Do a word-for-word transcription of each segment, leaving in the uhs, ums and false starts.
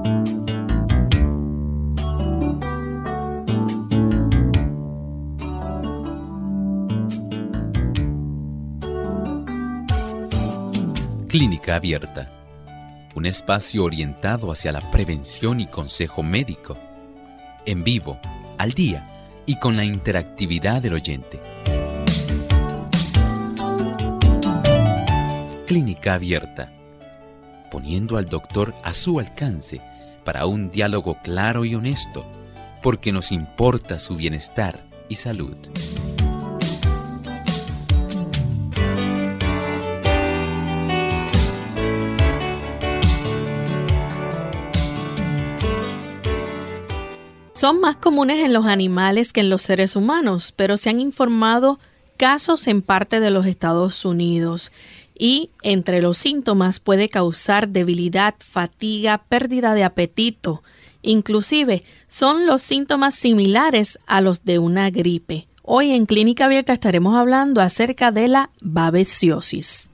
Clínica Abierta, un espacio orientado hacia la prevención y consejo médico, en vivo, al día y con la interactividad del oyente. Clínica Abierta, poniendo al doctor a su alcance para un diálogo claro y honesto, porque nos importa su bienestar y salud. Son más comunes en los animales que en los seres humanos, pero se han informado casos en parte de los Estados Unidos. Y entre los síntomas puede causar debilidad, fatiga, pérdida de apetito. Inclusive son los síntomas similares a los de una gripe. Hoy en Clínica Abierta estaremos hablando acerca de la babesiosis.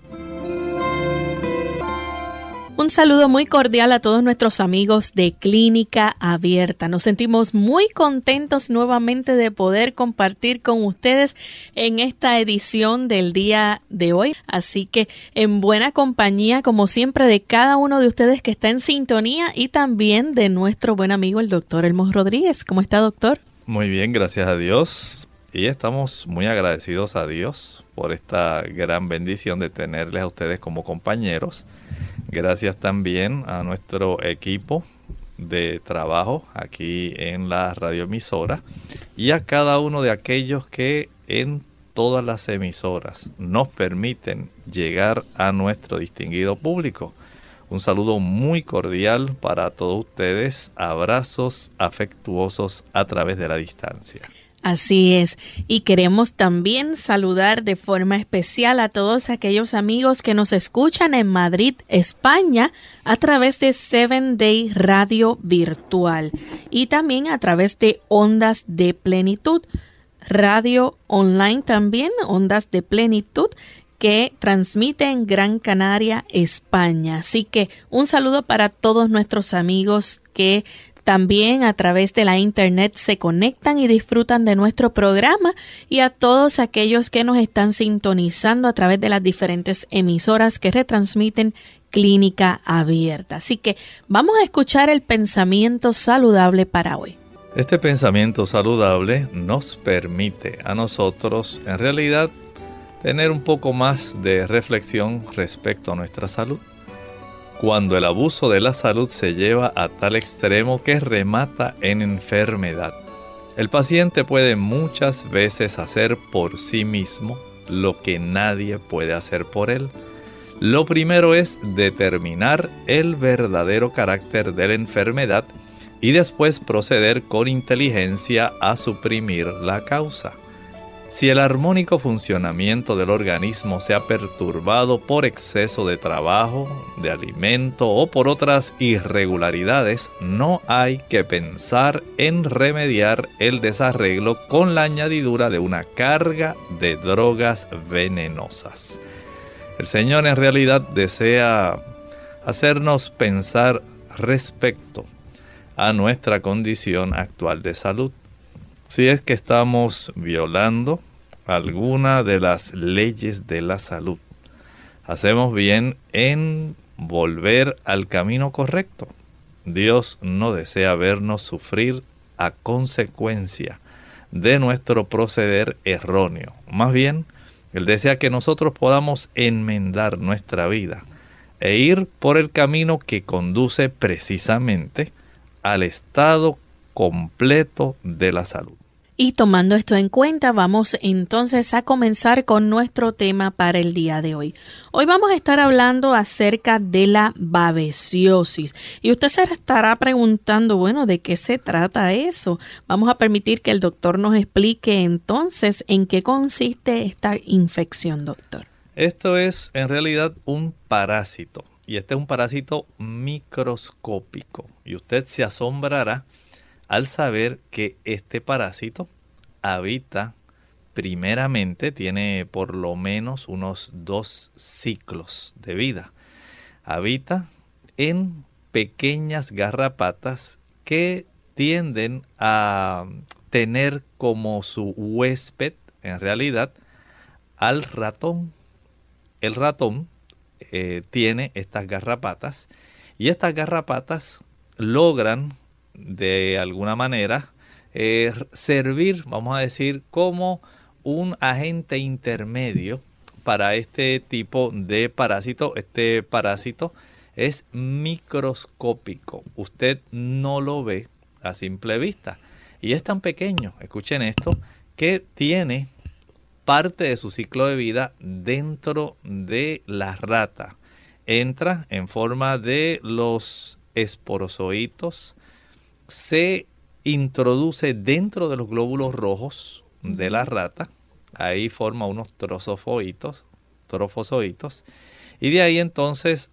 Un saludo muy cordial a todos nuestros amigos de Clínica Abierta. Nos sentimos muy contentos nuevamente de poder compartir con ustedes en esta edición del día de hoy. Así que en buena compañía, como siempre, de cada uno de ustedes que está en sintonía y también de nuestro buen amigo el doctor Elmo Rodríguez. ¿Cómo está, doctor? Muy bien, gracias a Dios. Y estamos muy agradecidos a Dios por esta gran bendición de tenerles a ustedes como compañeros. Gracias también a nuestro equipo de trabajo aquí en la radioemisora y a cada uno de aquellos que en todas las emisoras nos permiten llegar a nuestro distinguido público. Un saludo muy cordial para todos ustedes. Abrazos afectuosos a través de la distancia. Así es, y queremos también saludar de forma especial a todos aquellos amigos que nos escuchan en Madrid, España, a través de Seven Day Radio Virtual y también a través de Ondas de Plenitud, radio online también, Ondas de Plenitud, que transmite en Gran Canaria, España. Así que un saludo para todos nuestros amigos que también a través de la internet se conectan y disfrutan de nuestro programa y a todos aquellos que nos están sintonizando a través de las diferentes emisoras que retransmiten Clínica Abierta. Así que vamos a escuchar el pensamiento saludable para hoy. Este pensamiento saludable nos permite a nosotros, en realidad, tener un poco más de reflexión respecto a nuestra salud. Cuando el abuso de la salud se lleva a tal extremo que remata en enfermedad, el paciente puede muchas veces hacer por sí mismo lo que nadie puede hacer por él. Lo primero es determinar el verdadero carácter de la enfermedad y después proceder con inteligencia a suprimir la causa. Si el armónico funcionamiento del organismo se ha perturbado por exceso de trabajo, de alimento o por otras irregularidades, no hay que pensar en remediar el desarreglo con la añadidura de una carga de drogas venenosas. El Señor en realidad desea hacernos pensar respecto a nuestra condición actual de salud. Si es que estamos violando alguna de las leyes de la salud, hacemos bien en volver al camino correcto. Dios no desea vernos sufrir a consecuencia de nuestro proceder erróneo. Más bien, Él desea que nosotros podamos enmendar nuestra vida e ir por el camino que conduce precisamente al estado completo de la salud. Y tomando esto en cuenta, vamos entonces a comenzar con nuestro tema para el día de hoy. Hoy vamos a estar hablando acerca de la babesiosis. Y usted se estará preguntando, bueno, ¿de qué se trata eso? Vamos a permitir que el doctor nos explique entonces en qué consiste esta infección, doctor. Esto es en realidad un parásito. Y este es un parásito microscópico. Y usted se asombrará al saber que este parásito habita, primeramente, tiene por lo menos unos dos ciclos de vida. Habita en pequeñas garrapatas que tienden a tener como su huésped, en realidad, al ratón. El ratón eh, tiene estas garrapatas y estas garrapatas logran de alguna manera eh, servir, vamos a decir, como un agente intermedio para este tipo de parásito. Este parásito es microscópico. Usted no lo ve a simple vista. Y es tan pequeño, escuchen esto, que tiene parte de su ciclo de vida dentro de la rata. Entra en forma de los esporozoitos, se introduce dentro de los glóbulos rojos de la rata, ahí forma unos trofozoitos, trofozoitos, y de ahí entonces,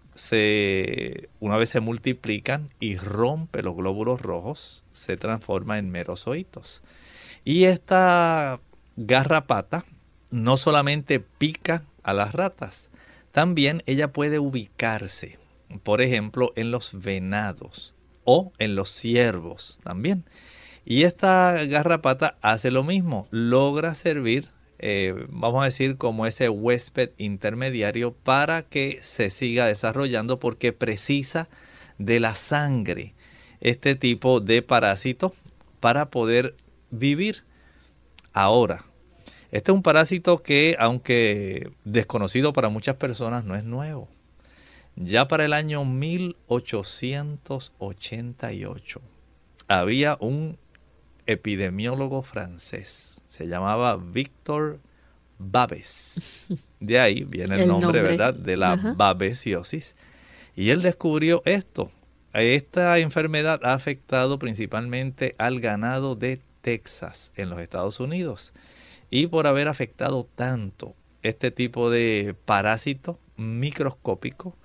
se, una vez se multiplican y rompe los glóbulos rojos, se transforma en merozoitos. Y esta garrapata no solamente pica a las ratas, también ella puede ubicarse, por ejemplo, en los venados o en los ciervos también. Y esta garrapata hace lo mismo, logra servir, eh, vamos a decir, como ese huésped intermediario para que se siga desarrollando, porque precisa de la sangre este tipo de parásito para poder vivir. Ahora, este es un parásito que, aunque desconocido para muchas personas, no es nuevo. Ya para el año mil ochocientos ochenta y ocho había un epidemiólogo francés, se llamaba Victor Babes. De ahí viene el, el nombre, nombre, ¿verdad?, de la Ajá. babesiosis. Y él descubrió esto. Esta enfermedad ha afectado principalmente al ganado de Texas, en los Estados Unidos. Y por haber afectado tanto este tipo de parásito microscópico,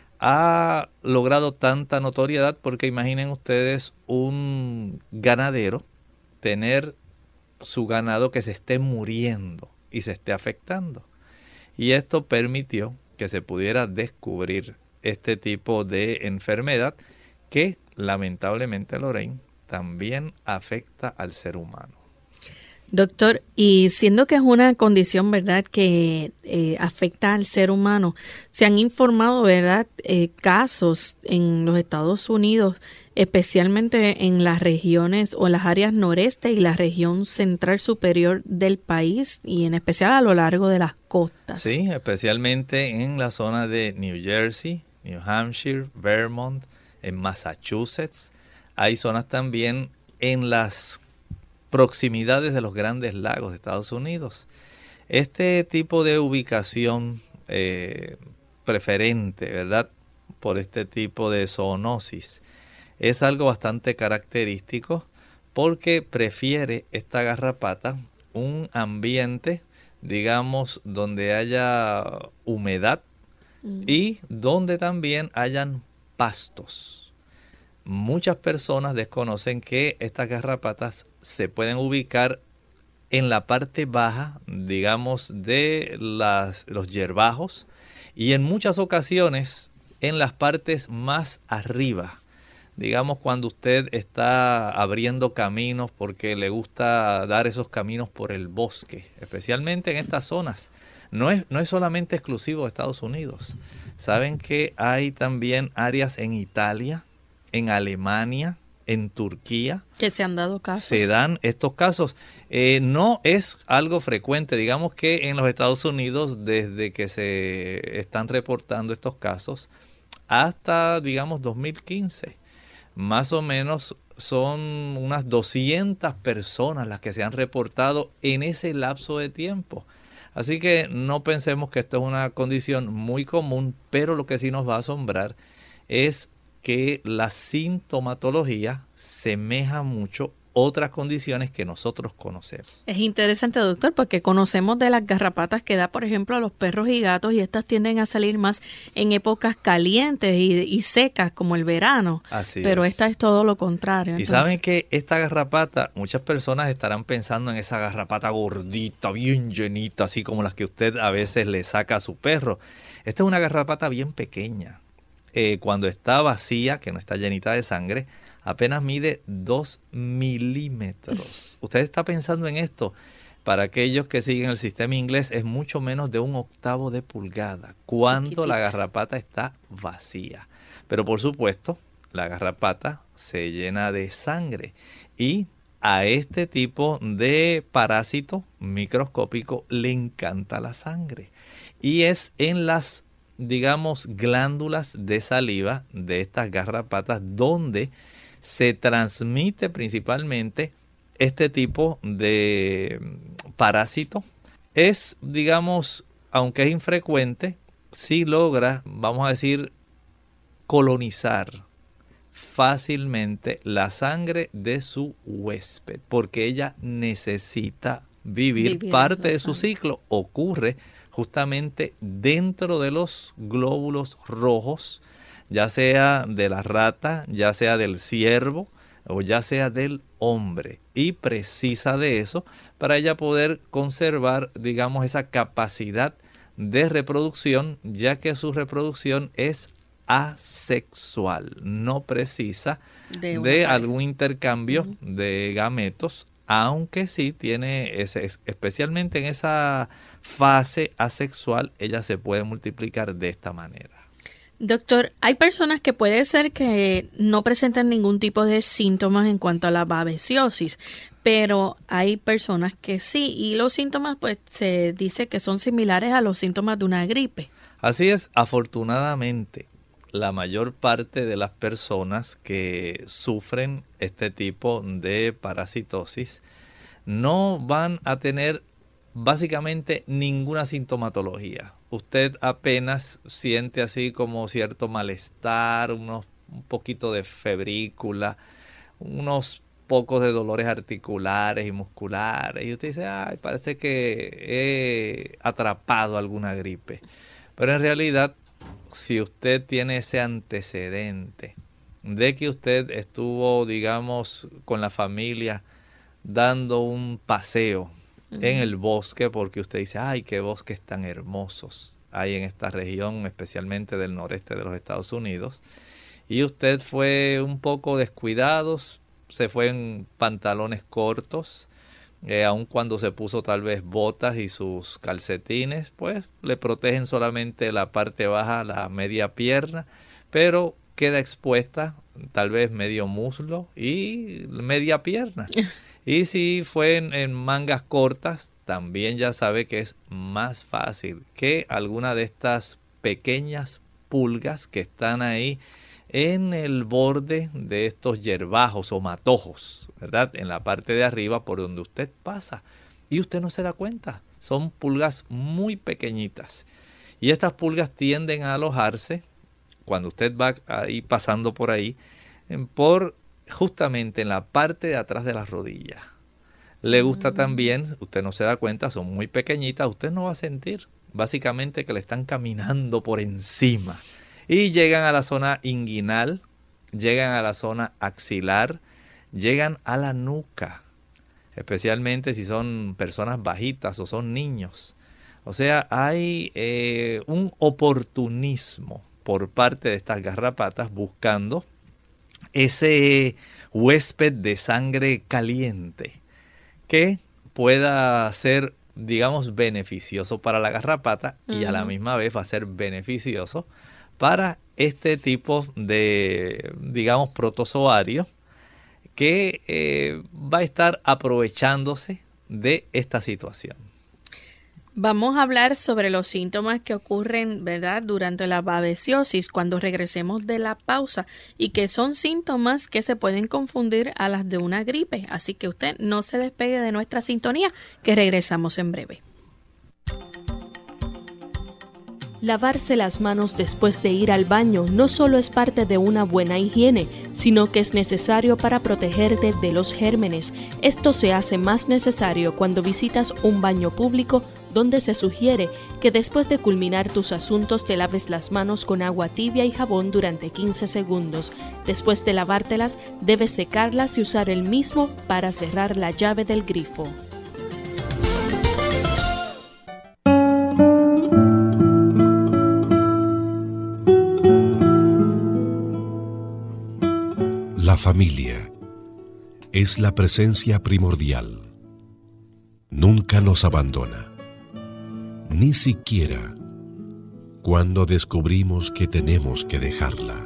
ha logrado tanta notoriedad, porque imaginen ustedes un ganadero tener su ganado que se esté muriendo y se esté afectando. Y esto permitió que se pudiera descubrir este tipo de enfermedad que lamentablemente, Lorraine, también afecta al ser humano. Doctor, y siendo que es una condición, ¿verdad?, que eh, afecta al ser humano, se han informado, ¿verdad?, eh, casos en los Estados Unidos, especialmente en las regiones o las áreas noreste y la región central superior del país, y en especial a lo largo de las costas. Sí, especialmente en la zona de New Jersey, New Hampshire, Vermont, en Massachusetts. Hay zonas también en las proximidades de los grandes lagos de Estados Unidos. Este tipo de ubicación eh, preferente, ¿verdad?, por este tipo de zoonosis, es algo bastante característico, porque prefiere esta garrapata un ambiente, digamos, donde haya humedad mm. y donde también hayan pastos. Muchas personas desconocen que estas garrapatas se pueden ubicar en la parte baja, digamos, de las, los hierbajos, y en muchas ocasiones en las partes más arriba. Digamos, cuando usted está abriendo caminos, porque le gusta dar esos caminos por el bosque, especialmente en estas zonas. No es, no es solamente exclusivo de Estados Unidos. Saben que hay también áreas en Italia, en Alemania, en Turquía, que se han dado casos. Se dan estos casos. Eh, no es algo frecuente. Digamos que en los Estados Unidos, desde que se están reportando estos casos hasta, digamos, dos mil quince, más o menos son unas doscientas personas las que se han reportado en ese lapso de tiempo. Así que no pensemos que esto es una condición muy común, pero lo que sí nos va a asombrar es que la sintomatología semeja mucho otras condiciones que nosotros conocemos. Es interesante, doctor, porque conocemos de las garrapatas que da, por ejemplo, a los perros y gatos, y estas tienden a salir más en épocas calientes y, y secas, como el verano. Así Pero es. esta es todo lo contrario. Y entonces, saben que esta garrapata, muchas personas estarán pensando en esa garrapata gordita, bien llenita, así como las que usted a veces le saca a su perro. Esta es una garrapata bien pequeña. eh, cuando está vacía, que no está llenita de sangre, apenas mide dos milímetros. Usted está pensando en esto. Para aquellos que siguen el sistema inglés, es mucho menos de un octavo de pulgada cuando Chiquitita. La garrapata está vacía. Pero por supuesto, la garrapata se llena de sangre y a este tipo de parásito microscópico le encanta la sangre. Y es en las, digamos, glándulas de saliva de estas garrapatas donde se transmite principalmente este tipo de parásito. Es, digamos, aunque es infrecuente, sí logra, vamos a decir, colonizar fácilmente la sangre de su huésped, porque ella necesita vivir, vivir parte de su ciclo. Ocurre justamente dentro de los glóbulos rojos, ya sea de la rata, ya sea del ciervo, o ya sea del hombre, y precisa de eso para ella poder conservar, digamos, esa capacidad de reproducción, ya que su reproducción es asexual, no precisa de, de algún intercambio uh-huh. de gametos, aunque sí tiene, ese, especialmente en esa fase asexual, ella se puede multiplicar de esta manera. Doctor, hay personas que puede ser que no presentan ningún tipo de síntomas en cuanto a la babesiosis, pero hay personas que sí, y los síntomas pues se dice que son similares a los síntomas de una gripe. Así es, afortunadamente, la mayor parte de las personas que sufren este tipo de parasitosis no van a tener básicamente ninguna sintomatología. Usted apenas siente así como cierto malestar, unos, un poquito de febrícula, unos pocos de dolores articulares y musculares. Y usted dice, ay, parece que he atrapado alguna gripe. Pero en realidad, si usted tiene ese antecedente de que usted estuvo, digamos, con la familia dando un paseo en el bosque, porque usted dice, ay, qué bosques tan hermosos hay en esta región, especialmente del noreste de los Estados Unidos, y usted fue un poco descuidado, se fue en pantalones cortos, eh, aun cuando se puso tal vez botas y sus calcetines, pues le protegen solamente la parte baja, la media pierna, pero queda expuesta tal vez medio muslo y media pierna. Y si fue en, en mangas cortas, también ya sabe que es más fácil que alguna de estas pequeñas pulgas que están ahí en el borde de estos yerbajos o matojos, ¿verdad? En la parte de arriba por donde usted pasa. Y usted no se da cuenta. Son pulgas muy pequeñitas. Y estas pulgas tienden a alojarse cuando usted va ahí pasando por ahí, por justamente en la parte de atrás de las rodillas. Le gusta también, usted no se da cuenta, son muy pequeñitas, usted no va a sentir básicamente que le están caminando por encima. Y llegan a la zona inguinal, llegan a la zona axilar, llegan a la nuca, especialmente si son personas bajitas o son niños. O sea, hay eh, un oportunismo por parte de estas garrapatas buscando ese huésped de sangre caliente que pueda ser, digamos, beneficioso para la garrapata uh-huh. y a la misma vez va a ser beneficioso para este tipo de, digamos, protozoario que eh, va a estar aprovechándose de esta situación. Vamos a hablar sobre los síntomas que ocurren, ¿verdad?, durante la babesiosis cuando regresemos de la pausa y que son síntomas que se pueden confundir a las de una gripe. Así que usted no se despegue de nuestra sintonía, que regresamos en breve. Lavarse las manos después de ir al baño no solo es parte de una buena higiene, sino que es necesario para protegerte de los gérmenes. Esto se hace más necesario cuando visitas un baño público, donde se sugiere que después de culminar tus asuntos te laves las manos con agua tibia y jabón durante quince segundos. Después de lavártelas, debes secarlas y usar el mismo para cerrar la llave del grifo. La familia es la presencia primordial. Nunca nos abandona, ni siquiera cuando descubrimos que tenemos que dejarla.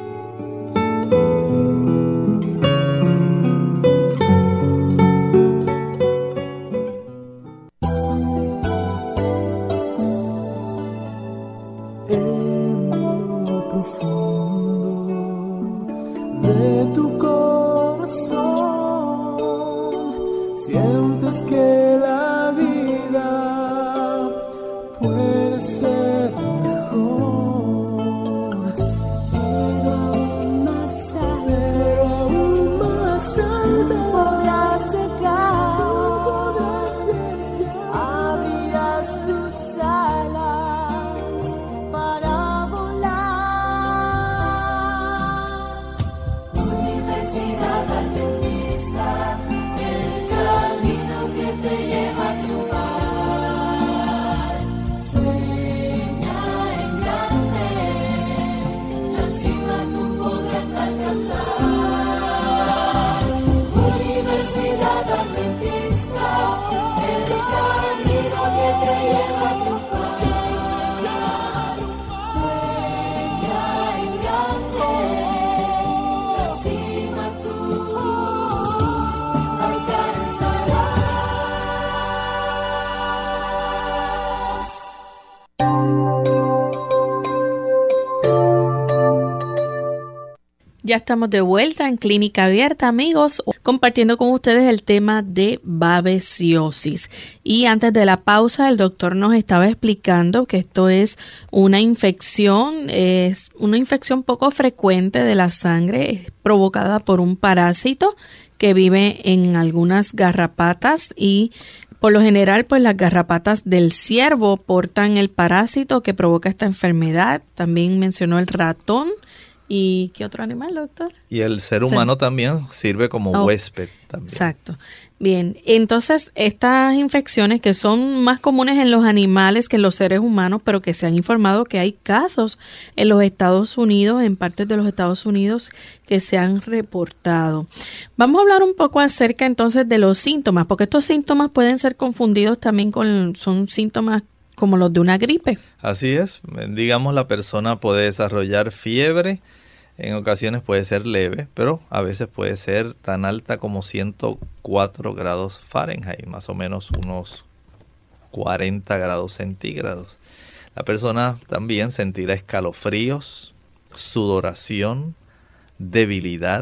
Ya estamos de vuelta en Clínica Abierta, amigos, compartiendo con ustedes el tema de babesiosis. Y antes de la pausa, el doctor nos estaba explicando que esto es una infección, es una infección poco frecuente de la sangre provocada por un parásito que vive en algunas garrapatas y por lo general, pues las garrapatas del ciervo portan el parásito que provoca esta enfermedad. También mencionó el ratón. ¿Y qué otro animal, doctor? Y el ser humano sí. también sirve como oh, huésped. También. Exacto. Bien, entonces estas infecciones que son más comunes en los animales que en los seres humanos, pero que se han informado que hay casos en los Estados Unidos, en partes de los Estados Unidos, que se han reportado. Vamos a hablar un poco acerca entonces de los síntomas, porque estos síntomas pueden ser confundidos también con, son síntomas como los de una gripe. Así es, digamos la persona puede desarrollar fiebre, en ocasiones puede ser leve, pero a veces puede ser tan alta como ciento cuatro grados Fahrenheit, más o menos unos cuarenta grados centígrados. La persona también sentirá escalofríos, sudoración, debilidad,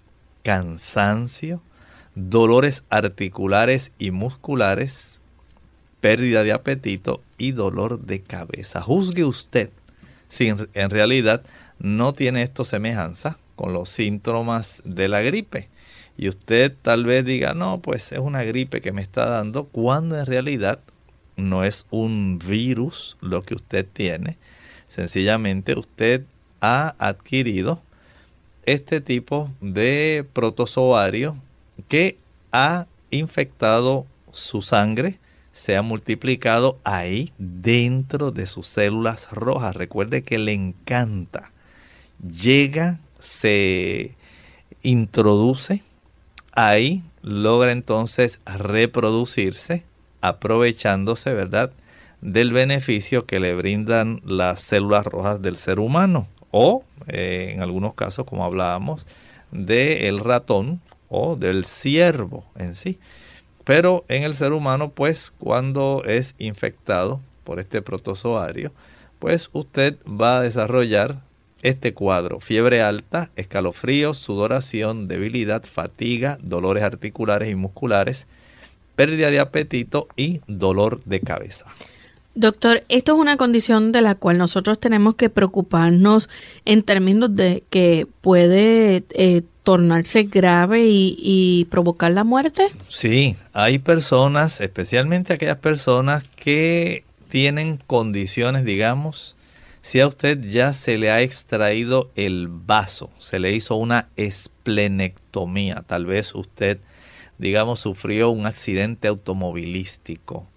cansancio, dolores articulares y musculares, pérdida de apetito y dolor de cabeza. Juzgue usted si en, en realidad no tiene esto semejanza con los síntomas de la gripe. Y usted tal vez diga, no, pues es una gripe que me está dando, cuando en realidad no es un virus lo que usted tiene. Sencillamente usted ha adquirido este tipo de protozoario que ha infectado su sangre, se ha multiplicado ahí dentro de sus células rojas. Recuerde que le encanta. Llega, se introduce ahí, logra entonces reproducirse, aprovechándose, ¿verdad?, del beneficio que le brindan las células rojas del ser humano. O, eh, en algunos casos, como hablábamos, del ratón o del ciervo en sí. Pero en el ser humano, pues, cuando es infectado por este protozoario, pues usted va a desarrollar este cuadro: fiebre alta, escalofríos, sudoración, debilidad, fatiga, dolores articulares y musculares, pérdida de apetito y dolor de cabeza. Doctor, esto es una condición de la cual nosotros tenemos que preocuparnos en términos de que puede eh, tornarse grave y, y provocar la muerte. Sí, hay personas, especialmente aquellas personas que tienen condiciones, digamos, si a usted ya se le ha extraído el vaso, se le hizo una esplenectomía, tal vez usted, digamos, sufrió un accidente automovilístico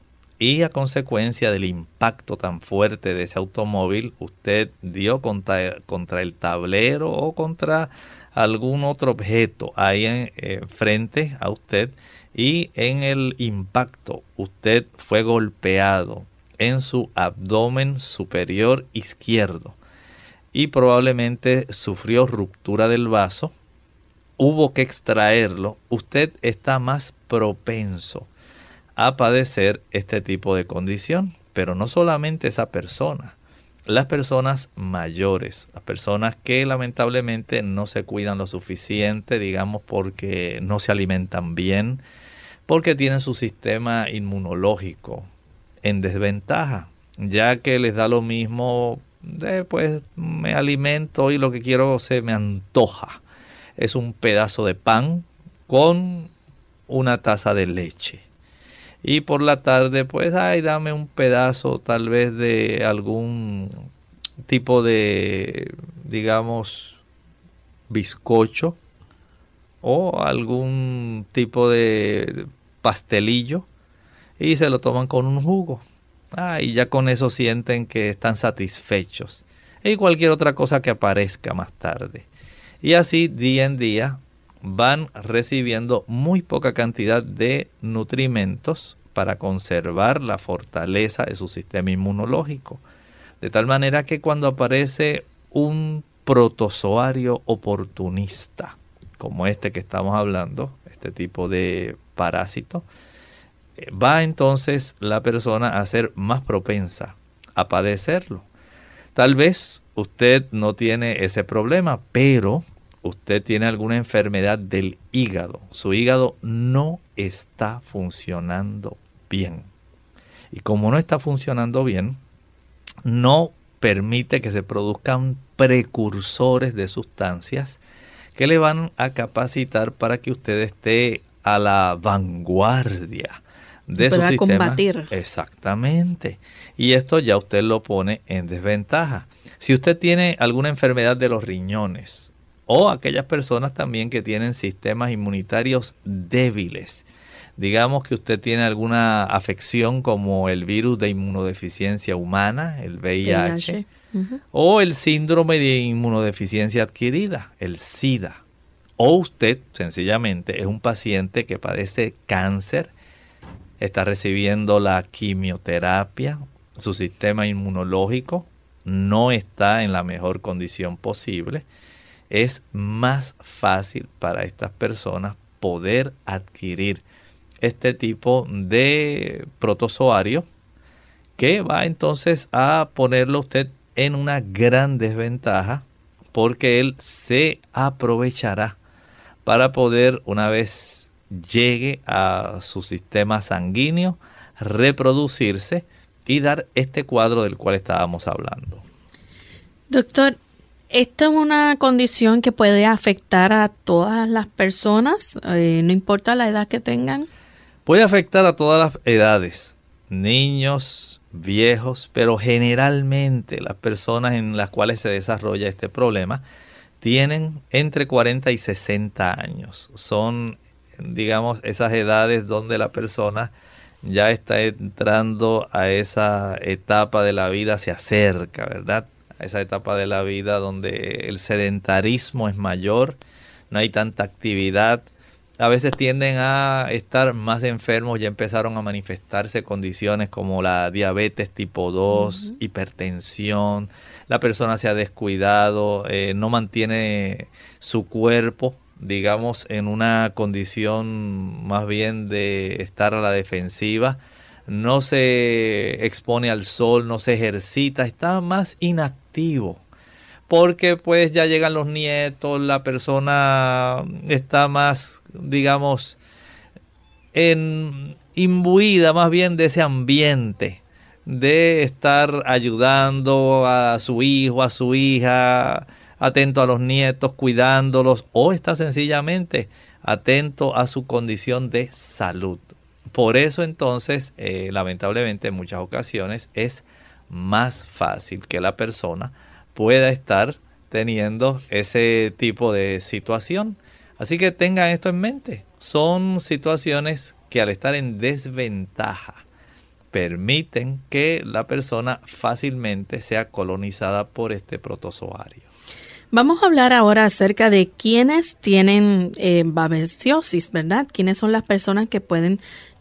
y a consecuencia del impacto tan fuerte de ese automóvil, usted dio contra, contra el tablero o contra algún otro objeto ahí en, eh, frente a usted, y en el impacto usted fue golpeado en su abdomen superior izquierdo y probablemente sufrió ruptura del vaso, hubo que extraerlo, usted está más propenso a padecer este tipo de condición. Pero no solamente esa persona, las personas mayores, las personas que lamentablemente no se cuidan lo suficiente, digamos porque no se alimentan bien, porque tienen su sistema inmunológico en desventaja, ya que les da lo mismo de pues me alimento y lo que quiero se me antoja. Es un pedazo de pan con una taza de leche. Y por la tarde, pues, ay, dame un pedazo tal vez de algún tipo de, digamos, bizcocho o algún tipo de pastelillo y se lo toman con un jugo. Ah, y ya con eso sienten que están satisfechos. Y cualquier otra cosa que aparezca más tarde. Y así día en día van recibiendo muy poca cantidad de nutrimentos para conservar la fortaleza de su sistema inmunológico. De tal manera que cuando aparece un protozoario oportunista, como este que estamos hablando, este tipo de parásito, va entonces la persona a ser más propensa a padecerlo. Tal vez usted no tiene ese problema, pero usted tiene alguna enfermedad del hígado. Su hígado no está funcionando bien. Y como no está funcionando bien, no permite que se produzcan precursores de sustancias que le van a capacitar para que usted esté a la vanguardia de su sistema. Combatir. Exactamente. Y esto ya usted lo pone en desventaja. Si usted tiene alguna enfermedad de los riñones, o aquellas personas también que tienen sistemas inmunitarios débiles, digamos que usted tiene alguna afección como el virus de inmunodeficiencia humana, el V I H, V I H. Uh-huh. O el síndrome de inmunodeficiencia adquirida, el SIDA. O usted sencillamente es un paciente que padece cáncer, está recibiendo la quimioterapia, su sistema inmunológico no está en la mejor condición posible. Es más fácil para estas personas poder adquirir este tipo de protozoario que va entonces a ponerlo usted en una gran desventaja, porque él se aprovechará para poder, una vez llegue a su sistema sanguíneo, reproducirse y dar este cuadro del cual estábamos hablando. Doctor, ¿esta es una condición que puede afectar a todas las personas, eh, no importa la edad que tengan? Puede afectar a todas las edades, niños, viejos, pero generalmente las personas en las cuales se desarrolla este problema tienen entre cuarenta y sesenta años. Son, digamos, esas edades donde la persona ya está entrando a esa etapa de la vida, se acerca, ¿verdad? A esa etapa de la vida donde el sedentarismo es mayor, no hay tanta actividad. A veces tienden a estar más enfermos, ya empezaron a manifestarse condiciones como la diabetes tipo dos, uh-huh. hipertensión, la persona se ha descuidado, eh, no mantiene su cuerpo, digamos, en una condición más bien de estar a la defensiva, no se expone al sol, no se ejercita, está más inactivo. Porque pues ya llegan los nietos, la persona está más, digamos, en, imbuida más bien de ese ambiente, de estar ayudando a su hijo, a su hija, atento a los nietos, cuidándolos, o está sencillamente atento a su condición de salud. Por eso entonces, eh, lamentablemente en muchas ocasiones es más fácil que la persona pueda estar teniendo ese tipo de situación. Así que tengan esto en mente. Son situaciones que al estar en desventaja permiten que la persona fácilmente sea colonizada por este protozoario. Vamos a hablar ahora acerca de quiénes tienen eh, babesiosis, ¿verdad? ¿Quiénes son las personas que pueden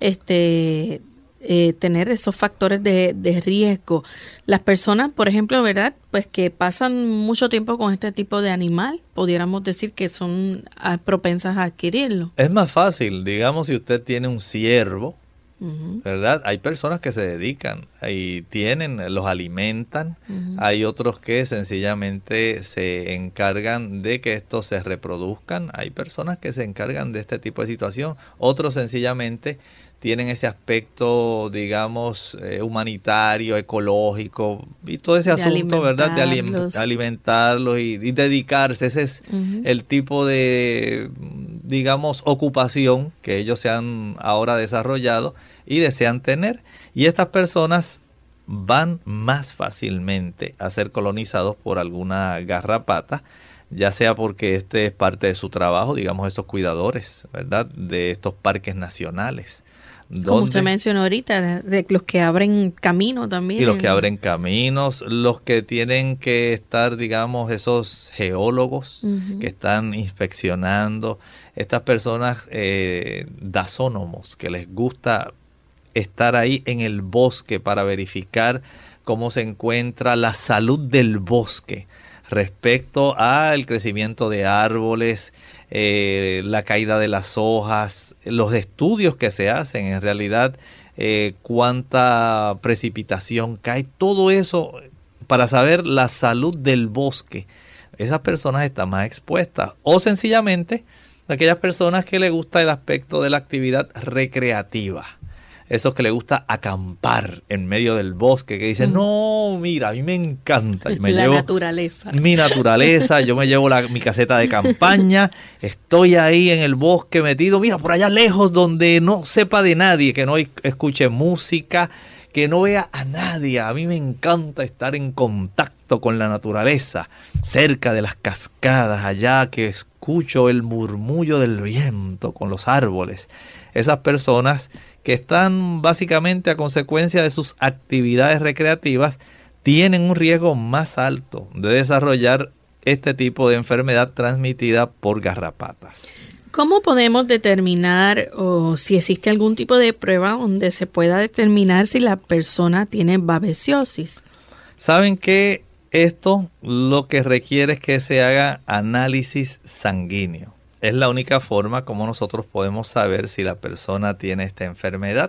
este, eh, tener esos factores de, de riesgo? Las personas, por ejemplo, ¿verdad? Pues que pasan mucho tiempo con este tipo de animal, pudiéramos decir que son ah, propensas a adquirirlo. Es más fácil, digamos, si usted tiene un ciervo, ¿verdad? Hay personas que se dedican y tienen, los alimentan. Uh-huh. Hay otros que sencillamente se encargan de que estos se reproduzcan. Hay personas que se encargan de este tipo de situación. Otros sencillamente tienen ese aspecto, digamos, eh, humanitario, ecológico y todo ese de asunto, ¿verdad? De alim- alimentarlos y, y dedicarse. Ese es uh-huh. el tipo de, digamos, ocupación que ellos se han ahora desarrollado y desean tener. Y estas personas van más fácilmente a ser colonizados por alguna garrapata, ya sea porque este es parte de su trabajo, digamos, estos cuidadores, ¿verdad? De estos parques nacionales. Como usted mencionó ahorita, de, de los que abren camino también. Y los que abren caminos, los que tienen que estar, digamos, esos geólogos uh-huh. que están inspeccionando, estas personas eh, dasónomos que les gusta estar ahí en el bosque para verificar cómo se encuentra la salud del bosque respecto al crecimiento de árboles, eh, la caída de las hojas, los estudios que se hacen, en realidad eh, cuánta precipitación cae, todo eso para saber la salud del bosque. Esas personas están más expuestas. O sencillamente aquellas personas que les gusta el aspecto de la actividad recreativa. Esos que les gusta acampar en medio del bosque, que dicen, mm. no, mira, a mí me encanta. Yo me la llevo naturaleza. Mi naturaleza, yo me llevo la, mi caseta de campaña, estoy ahí en el bosque metido, mira, por allá lejos donde no sepa de nadie, que no escuche música, que no vea a nadie. A mí me encanta estar en contacto con la naturaleza, cerca de las cascadas, allá que escucho el murmullo del viento con los árboles. Esas personas que están básicamente a consecuencia de sus actividades recreativas, tienen un riesgo más alto de desarrollar este tipo de enfermedad transmitida por garrapatas. ¿Cómo podemos determinar o si existe algún tipo de prueba donde se pueda determinar si la persona tiene babesiosis? Saben que esto lo que requiere es que se haga análisis sanguíneo. Es la única forma como nosotros podemos saber si la persona tiene esta enfermedad.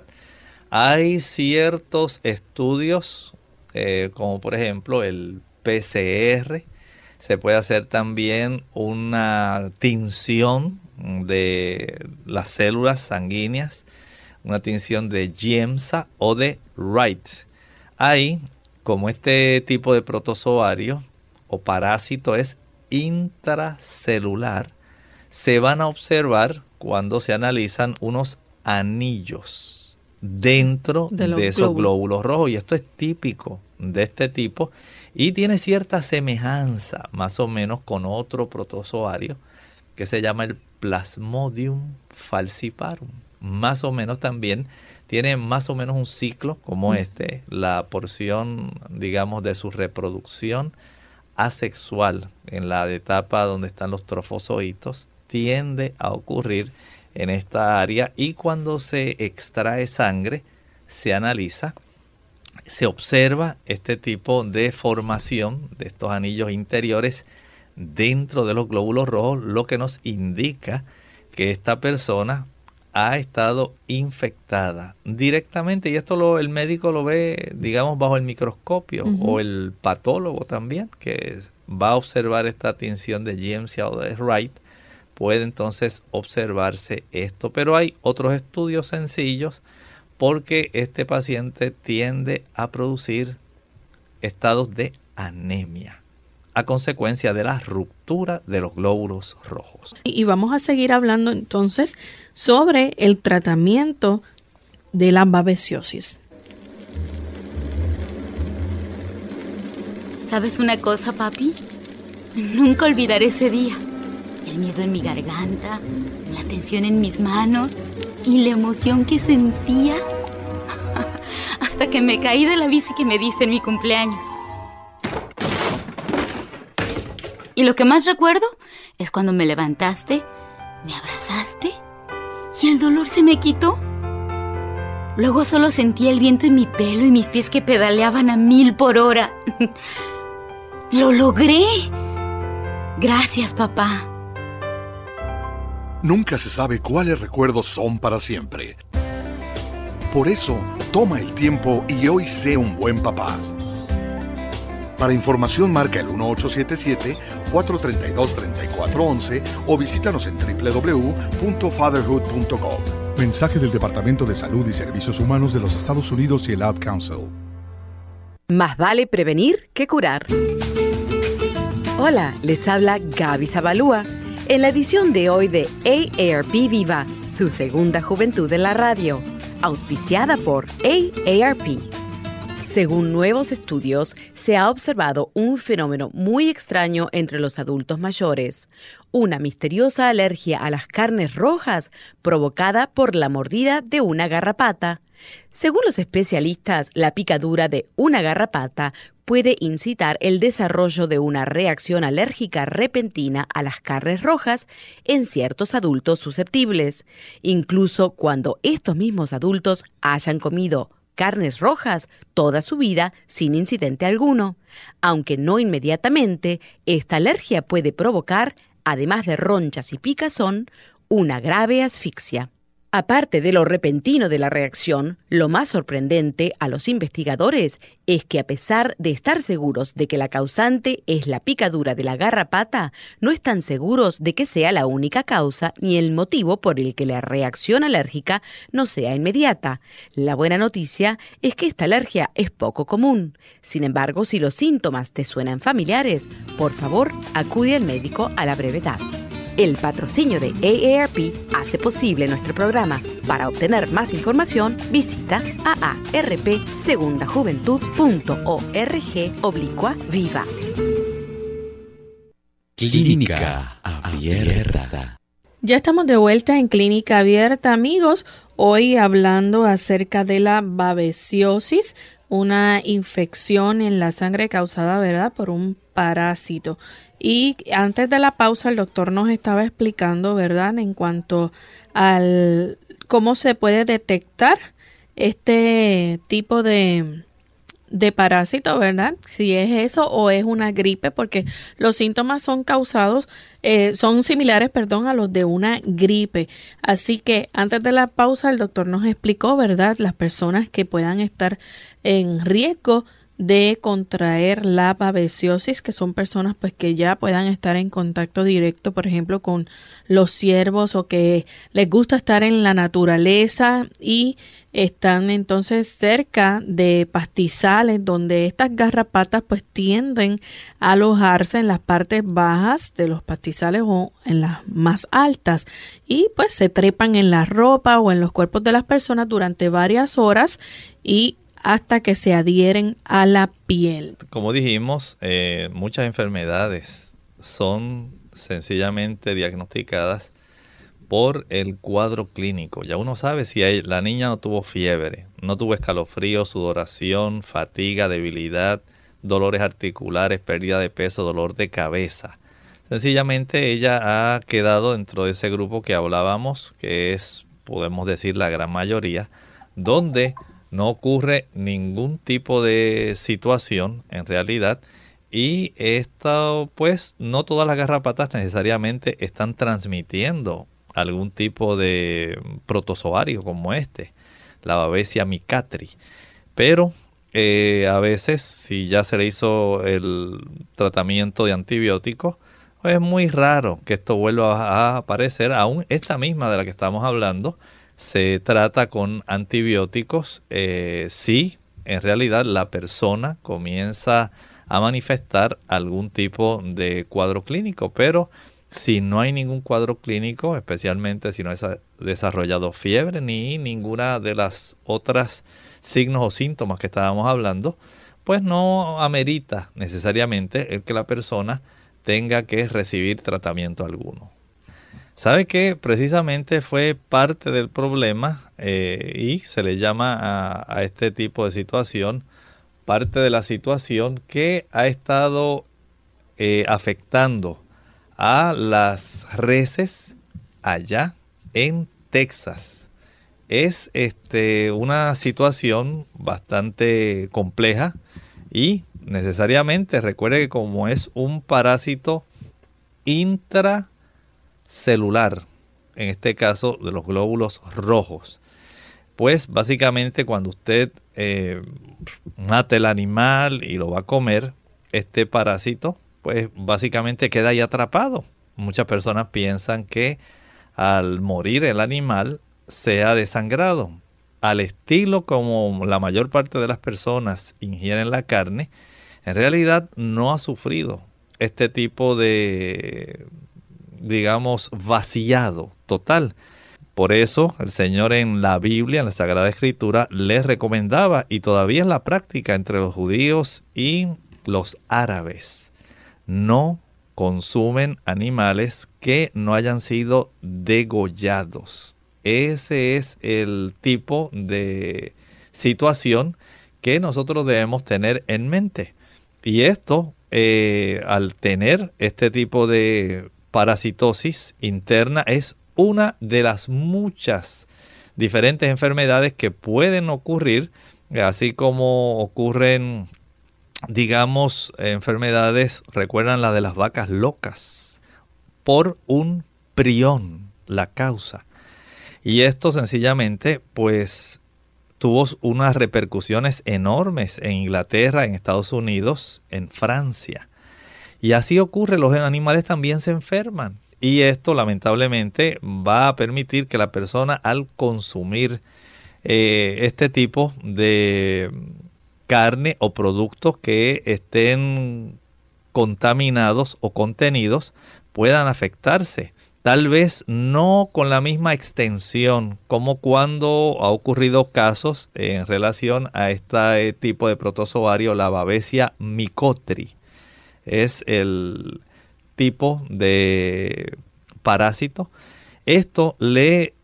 Hay ciertos estudios, eh, como por ejemplo el P C R. Se puede hacer también una tinción de las células sanguíneas, una tinción de Giemsa o de Wright. Ahí, como este tipo de protozoario o parásito es intracelular, se van a observar cuando se analizan unos anillos dentro de, de esos glóbulos. glóbulos rojos. Y esto es típico de este tipo y tiene cierta semejanza más o menos con otro protozoario que se llama el Plasmodium falciparum. Más o menos también tiene más o menos un ciclo como mm. este, la porción, digamos, de su reproducción asexual en la etapa donde están los trofozoitos tiende a ocurrir en esta área y cuando se extrae sangre, se analiza, se observa este tipo de formación de estos anillos interiores dentro de los glóbulos rojos, lo que nos indica que esta persona ha estado infectada directamente y esto lo, el médico lo ve, digamos, bajo el microscopio uh-huh. o el patólogo también, que va a observar esta tinción de Giemsa o de Wright. Puede entonces observarse esto, pero hay otros estudios sencillos porque este paciente tiende a producir estados de anemia a consecuencia de la ruptura de los glóbulos rojos. Y vamos a seguir hablando entonces sobre el tratamiento de la babesiosis. ¿Sabes una cosa, papi? Nunca olvidaré ese día. El miedo en mi garganta, la tensión en mis manos y la emoción que sentía. Hasta hasta que me caí de la bici que me diste en mi cumpleaños. Y lo que más recuerdo es cuando me levantaste, me abrazaste y el dolor se me quitó. Luego solo sentí el viento en mi pelo y mis pies que pedaleaban a mil por hora. ¡Lo logré! Gracias, papá. Nunca se sabe cuáles recuerdos son para siempre. Por eso, toma el tiempo y hoy sé un buen papá. Para información marca el uno ocho siete siete, cuatro tres dos, tres cuatro uno uno o visítanos en doble u doble u doble u punto fatherhood punto com. Mensaje del Departamento de Salud y Servicios Humanos de los Estados Unidos y el Ad Council. Más vale prevenir que curar. Hola, les habla Gaby Zabalúa. En la edición de hoy de A A R P Viva, su segunda juventud en la radio, auspiciada por A A R P. Según nuevos estudios, se ha observado un fenómeno muy extraño entre los adultos mayores, una misteriosa alergia a las carnes rojas provocada por la mordida de una garrapata. Según los especialistas, la picadura de una garrapata puede incitar el desarrollo de una reacción alérgica repentina a las carnes rojas en ciertos adultos susceptibles, incluso cuando estos mismos adultos hayan comido carnes rojas toda su vida sin incidente alguno. Aunque no inmediatamente, esta alergia puede provocar, además de ronchas y picazón, una grave asfixia. Aparte de lo repentino de la reacción, lo más sorprendente a los investigadores es que a pesar de estar seguros de que la causante es la picadura de la garrapata, no están seguros de que sea la única causa ni el motivo por el que la reacción alérgica no sea inmediata. La buena noticia es que esta alergia es poco común. Sin embargo, si los síntomas te suenan familiares, por favor, acude al médico a la brevedad. El patrocinio de A A R P hace posible nuestro programa. Para obtener más información, visita a a r p segunda juventud punto org oblicua viva. Clínica Abierta. Ya estamos de vuelta en Clínica Abierta, amigos. Hoy hablando acerca de la babesiosis, una infección en la sangre causada, ¿verdad?, por un parásito. Y antes de la pausa el doctor nos estaba explicando, ¿verdad?, en cuanto al cómo se puede detectar este tipo de, de parásito, ¿verdad? Si es eso o es una gripe, porque los síntomas son causados, eh, son similares, perdón, a los de una gripe. Así que antes de la pausa el doctor nos explicó, ¿verdad?, las personas que puedan estar en riesgo de contraer la babesiosis, que son personas pues que ya puedan estar en contacto directo, por ejemplo, con los ciervos o que les gusta estar en la naturaleza y están entonces cerca de pastizales donde estas garrapatas pues tienden a alojarse en las partes bajas de los pastizales o en las más altas y pues se trepan en la ropa o en los cuerpos de las personas durante varias horas y hasta que se adhieren a la piel. Como dijimos, eh, muchas enfermedades son sencillamente diagnosticadas por el cuadro clínico. Ya uno sabe si hay, la niña no tuvo fiebre, no tuvo escalofrío, sudoración, fatiga, debilidad, dolores articulares, pérdida de peso, dolor de cabeza. Sencillamente ella ha quedado dentro de ese grupo que hablábamos, que es, podemos decir, la gran mayoría, donde no ocurre ningún tipo de situación en realidad y esto, pues no todas las garrapatas necesariamente están transmitiendo algún tipo de protozoario como este, la Babesia micatri. Pero eh, a veces si ya se le hizo el tratamiento de antibióticos, pues es muy raro que esto vuelva a aparecer, aún esta misma de la que estamos hablando. Se trata con antibióticos eh, si en realidad la persona comienza a manifestar algún tipo de cuadro clínico, pero si no hay ningún cuadro clínico, especialmente si no ha desarrollado fiebre ni ninguna de las otras signos o síntomas que estábamos hablando, pues no amerita necesariamente el que la persona tenga que recibir tratamiento alguno. ¿Sabe qué? Precisamente fue parte del problema eh, y se le llama a, a este tipo de situación, parte de la situación que ha estado eh, afectando a las reses allá en Texas. Es este, una situación bastante compleja y necesariamente recuerde que como es un parásito intracelular, en este caso de los glóbulos rojos, pues básicamente cuando usted eh, mata el animal y lo va a comer, este parásito pues básicamente queda ahí atrapado. Muchas personas piensan que al morir el animal se ha desangrado. Al estilo como la mayor parte de las personas ingieren la carne, en realidad no ha sufrido este tipo de, digamos, vaciado total. Por eso el Señor en la Biblia, en la Sagrada Escritura, les recomendaba, y todavía es la práctica entre los judíos y los árabes, no consumen animales que no hayan sido degollados. Ese es el tipo de situación que nosotros debemos tener en mente. Y esto, eh, al tener este tipo de parasitosis interna, es una de las muchas diferentes enfermedades que pueden ocurrir, así como ocurren, digamos, enfermedades, recuerdan la de las vacas locas, por un prión, la causa. Y esto sencillamente, pues, tuvo unas repercusiones enormes en Inglaterra, en Estados Unidos, en Francia. Y así ocurre, los animales también se enferman. Y esto, lamentablemente, va a permitir que la persona, al consumir eh, este tipo de carne o productos que estén contaminados o contenidos, puedan afectarse. Tal vez no con la misma extensión como cuando ha ocurrido casos en relación a este tipo de protozoario, la Babesia micotri. Es el tipo de parásito. Esto le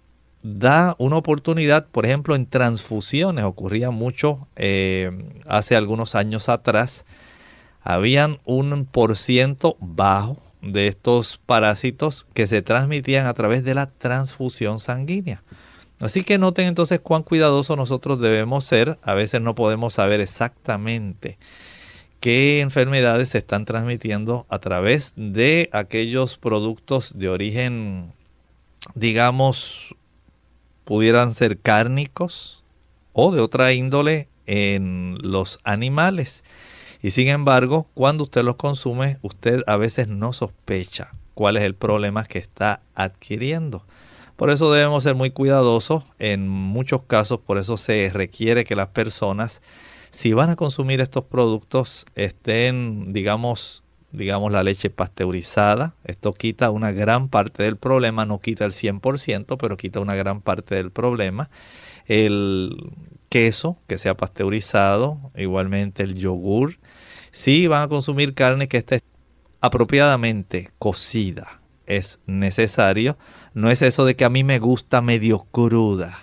da una oportunidad, por ejemplo, en transfusiones. Ocurría mucho eh, hace algunos años atrás. Habían un por ciento bajo de estos parásitos que se transmitían a través de la transfusión sanguínea. Así que noten entonces cuán cuidadosos nosotros debemos ser. A veces no podemos saber exactamente qué enfermedades se están transmitiendo a través de aquellos productos de origen, digamos, pudieran ser cárnicos o de otra índole en los animales. Y sin embargo, cuando usted los consume, usted a veces no sospecha cuál es el problema que está adquiriendo. Por eso debemos ser muy cuidadosos en muchos casos. Por eso se requiere que las personas, si van a consumir estos productos, estén, digamos, digamos la leche pasteurizada. Esto quita una gran parte del problema, no quita el cien por ciento, pero quita una gran parte del problema. El queso que sea pasteurizado, igualmente el yogur. Si van a consumir carne que esté apropiadamente cocida, es necesario. No es eso de que a mí me gusta medio cruda,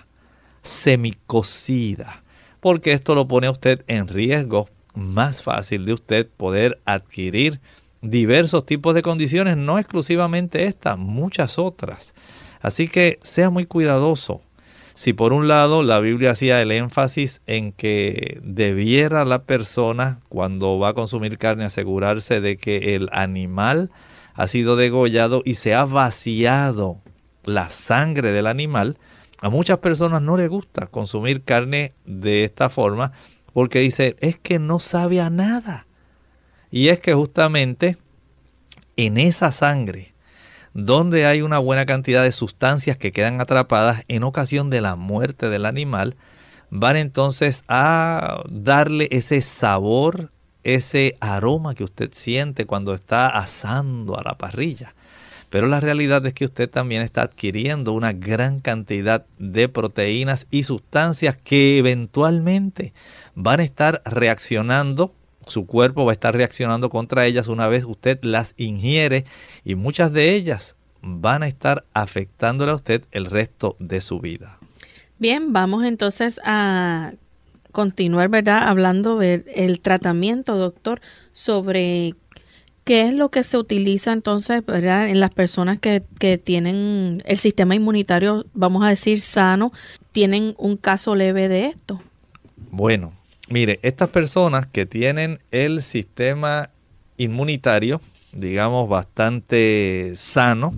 semicocida, porque esto lo pone a usted en riesgo más fácil de usted poder adquirir diversos tipos de condiciones, no exclusivamente esta, muchas otras. Así que sea muy cuidadoso. Si por un lado la Biblia hacía el énfasis en que debiera la persona cuando va a consumir carne asegurarse de que el animal ha sido degollado y se ha vaciado la sangre del animal, a muchas personas no les gusta consumir carne de esta forma porque dice, es que no sabe a nada. Y es que justamente en esa sangre, donde hay una buena cantidad de sustancias que quedan atrapadas en ocasión de la muerte del animal, van entonces a darle ese sabor, ese aroma que usted siente cuando está asando a la parrilla. Pero la realidad es que usted también está adquiriendo una gran cantidad de proteínas y sustancias que eventualmente van a estar reaccionando. Su cuerpo va a estar reaccionando contra ellas una vez usted las ingiere y muchas de ellas van a estar afectándole a usted el resto de su vida. Bien, vamos entonces a continuar, ¿verdad? Hablando del tratamiento, doctor, sobre qué es lo que se utiliza entonces, ¿verdad? En las personas que, que tienen el sistema inmunitario, vamos a decir, sano, tienen un caso leve de esto. Bueno, mire, estas personas que tienen el sistema inmunitario, digamos, bastante sano